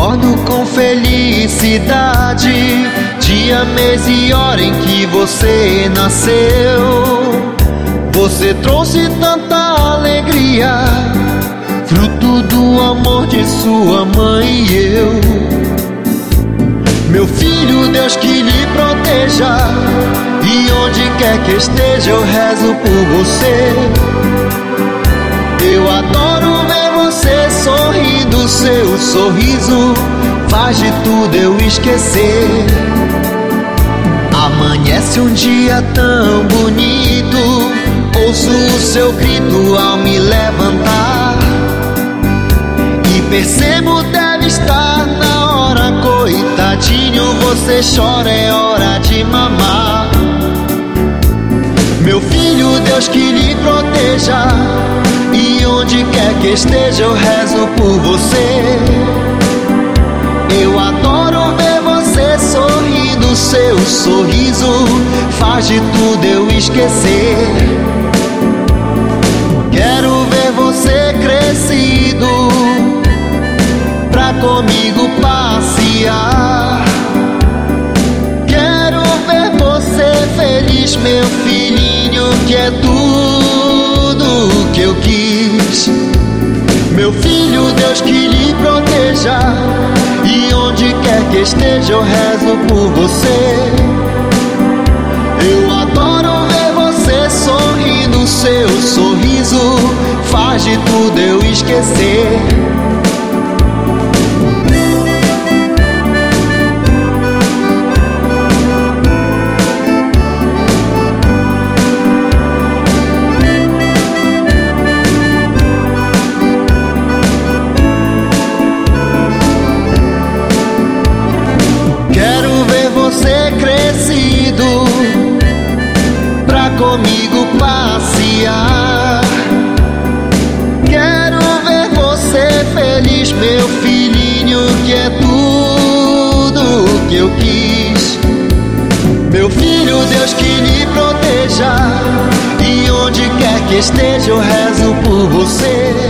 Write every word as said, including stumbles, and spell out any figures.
recordo com felicidade dia, mês e hora em que você nasceu. Você trouxe tanta alegria, fruto do amor de sua mãe e eu. Meu filho, Deus que lhe proteja, e onde quer que esteja eu rezo por você. Eu adoro ver você sorrindo, seu sorriso faz de tudo eu esquecer. Amanhece um dia tão bonito, ouço o seu grito ao me levantar, e percebo deve estar na hora, coitadinho, você chora, é hora de mamar. Meu filho, Deus que lhe proteja, e onde quer que esteja eu rezo por você. Eu adoro ver você sorrindo, seu sorriso faz de tudo eu esquecer. Quero ver você crescido pra comigo passear. Quero ver você feliz, meu filhinho, que é tudo que eu quis. Meu filho, Deus que lhe proteja, e onde quer que esteja eu rezo por você. Eu adoro ver você sorrindo, seu sorriso faz de tudo eu esquecer. Você crescido pra comigo passear. Quero ver você feliz, meu filhinho, que é tudo que eu quis. Meu filho, Deus que lhe proteja, e onde quer que esteja eu rezo por você.